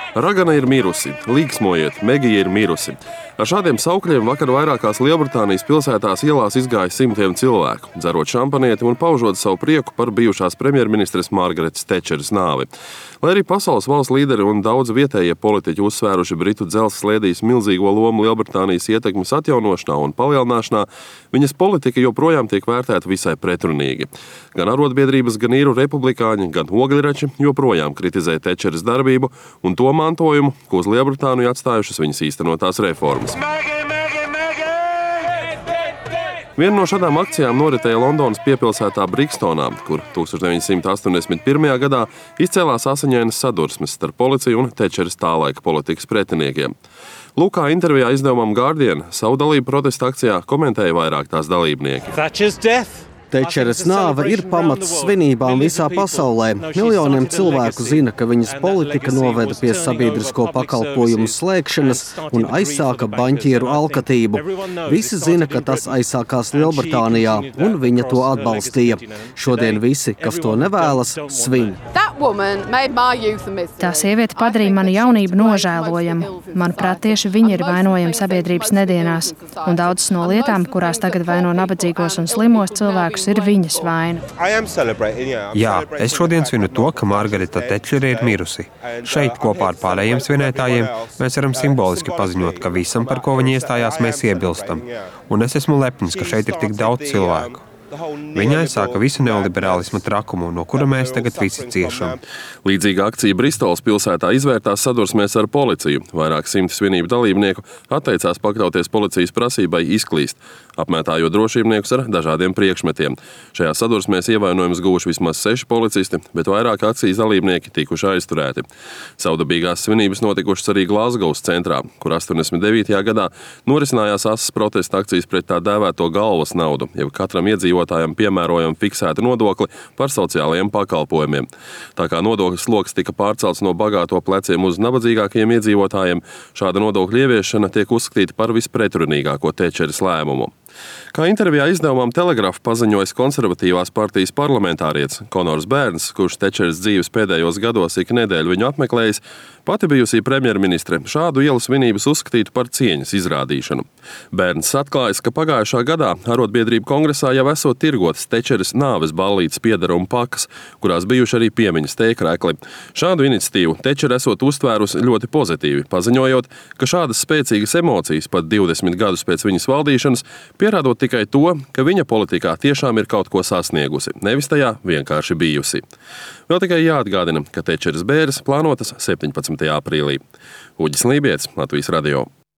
Ragana ir mirusi, līksmojiet, Megija ir mirusi. Ar šādiem saukļiem vakar vairākās Lielbritānijas pilsētās ielās izgāja simtiem cilvēku, dzerot šampanieti un paužot savu prieku par bijušās premjerministres Margaretas Tečeras nāvi. Lai arī pasaules valsts līderi un daudz vietējie politiķi uzsvēruši Britu dzelzs slēdīs milzīgo lomu Lielbritānijas ietekmes atjaunošanā un palielināšanā, viņas politika joprojām tiek vērtēta visai pretrunīgi. Gan arotbiedrības, gan īru republikāņi, gan ogļrači joprojām kritizē Tečeras darbību un to mantojumu, ko uz Lielbritāniju atstājušas viņas īstenotās reformas. Viena no šādām akcijām noritēja Londonas piepilsētā Brikstonā, kur 1981. gadā izcēlās asiņainas sadursmes starp policiju un Tečeras tālaika politikas pretiniekiem. Lūk, kā intervijā izdevumam Guardian savu dalību protesta akcijā komentēja vairāk tās dalībnieki. Tečeras nāve ir pamats svinībām visā pasaulē. Miljoniem cilvēku zina, ka viņas politika noveda pie sabiedrisko pakalpojumu slēgšanas un aizsāka baņķieru alkatību. Visi zina, ka tas aizsākās Lielbritānijā, un viņa to atbalstīja. Šodien visi, kas to nevēlas, svin. Tā sieviete padarīja manu jaunību nožēlojamu. Manuprāt, tieši viņa ir vainojama sabiedrības nedienās, un daudzas no lietām, kurās tagad vaino nabadzīgos un slimos cilvēkus, ir viņas vaina. Jā, es šodien svinu to, ka Margareta Tečere ir mirusi. Šeit kopā ar pārējiem svinētājiem mēs varam simboliski paziņot, ka visam, par ko viņi iestājās, mēs iebilstam. Un es esmu lepns, ka šeit ir tik daudz cilvēku. Viņa aizsāka visu neoliberālisma trakumu, no kura mēs tagad visi ciešam. Līdzīga akcija Bristolas pilsētā izvērtās sadursmēs ar policiju. Vairāk simti svinību dalībnieku atteicās pakļauties policijas prasībai izklīst, apmētājot drošībniekus ar dažādiem priekšmetiem. Šajā sadursmēs ievainojumus guvuši vismaz 6 policisti, bet vairāk akcijas dalībnieki tikuši aizturēti. Savdabīgās svinības notikušas arī Glasgow's centrā, kur 89. gadā norisinājās asas protesta akcijas pret tā dēvēto galvas naudu, jeb katram iedzīvotājam piemērojam fiksētu nodokli par sociālajiem pakalpojumiem. Tā kā nodokļu sloks tika pārcelts no bagāto pleciem uz nabadzīgākajiem iedzīvotājiem, šāda nodokļu ieviešana tiek uzskatīta par vispretrunīgāko Tečeras lēmumu. Kā intervijā izdevumam Telegraph paziņojis konservatīvās partijas parlamentārietis Konors Bērns, kurš Tečeras dzīves pēdējos gados ik nedēļu viņu apmeklējis, pati bijusī premjerministre šādu ielu svinības uzskatītu par cieņas izrādīšanu. Bērns atklājis, ka pagājušā gadā arotbiedrību kongresā jau esot tirgotas Tečeras nāves ballītes piedarumu pakas, kurās bijuši arī piemiņas tēkrēkli. Šādu iniciatīvu Tečera esot uztvērusi ļoti pozitīvi, paziņojot, ka šādas spēcīgas emocijas pat 20 gadus pēc viņas valdīšanas pierādot tikai to, ka viņa politikā tiešām ir kaut ko sasniegusi, nevis tajā vienkārši bijusi. Vēl tikai jāatgādina, ka Tečeras bēres plānotas 17. aprīlī. Uģis Lībietis, Latvijas radio.